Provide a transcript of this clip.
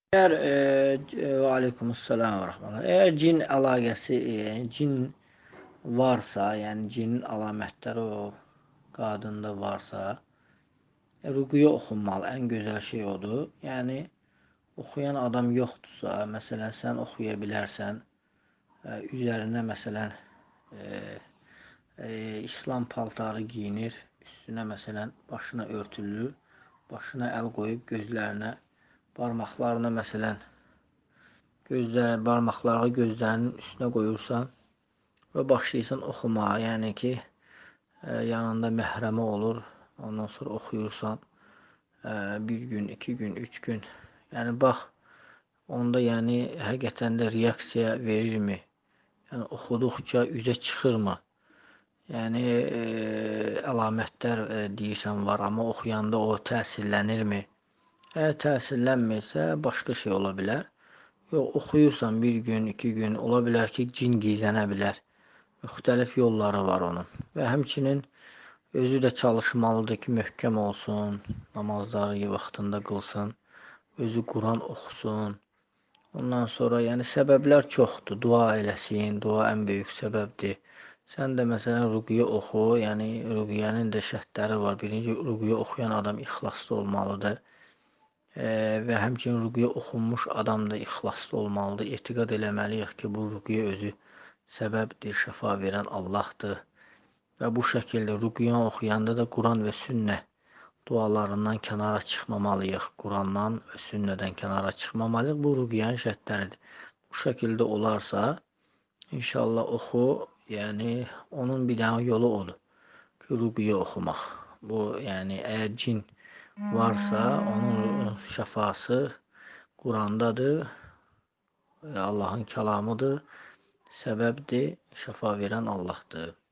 Əgər və aleykumussalam və rəhmətullah. Əgər cin əlaqəsi, cin varsa, yəni cinin əlamətləri o qadında varsa, ruqyyə oxunmalı. Ən gözəl şey odur. Yəni oxuyan adam yoxdursa, məsələn, sən oxuya bilərsən, üzərinə məsələn İslam paltarı giyinir, üstünə məsələn başına örtülür, başına əl qoyub gözlərinə, barmaqlarına məsələn barmaqları gözlərinin üstünə qoyursan və başlayırsan oxumağa, yəni ki, yanında məhrəmi olur, ondan sonra oxuyursan, bir gün, 2 gün, 3 gün, yəni bax, onda yəni həqiqətən də reaksiya verirmi? Yəni oxuduqca üzə çıxırmı? Yəni əlamətlər deyirsən var, amma oxuyanda o təsirlənirmi? Əgər təsirlənmirsə, başqa şey ola bilər. Yox, oxuyursan bir gün, 2 gün, ola bilər ki, cin gizlənə bilər. Müxtəlif yolları var onun. Və həmçinin özü də çalışmalıdır ki, möhkəm olsun, namazları vaxtında qılsın, özü Quran oxusun. Ondan sonra, yəni səbəblər çoxdur. Dua eləsin, dua ən böyük səbəbdir. Sən də məsələn ruqyyə oxu, yəni ruqyənin də şərtləri var. Birinci, ruqyyə oxuyan adam ixlaslı olmalıdır. Və həmçinin ruqyyə oxunmuş adam da ixlaslı olmalıdır. Etiqad eləməliyik ki, bu ruqyyə özü səbəbdir, şəfa verən Allahdır. Və bu şəkildə ruqyyə oxuyanda da Quran və sünnə dualarından kənara çıxmamalıyıq. Qurandan və sünnədən kənara çıxmamalıyıq. Bu ruqyənin şərtləridir. Bu şəkildə olarsa, İnşallah oxu, yəni onun bir dənə yolu odur ki, ruqyyə oxumaq. Bu, yəni əgər cin varsa, onun şəfası Qurandadır, Allahın kəlamıdır, səbəbdir, şəfa verən Allahdır.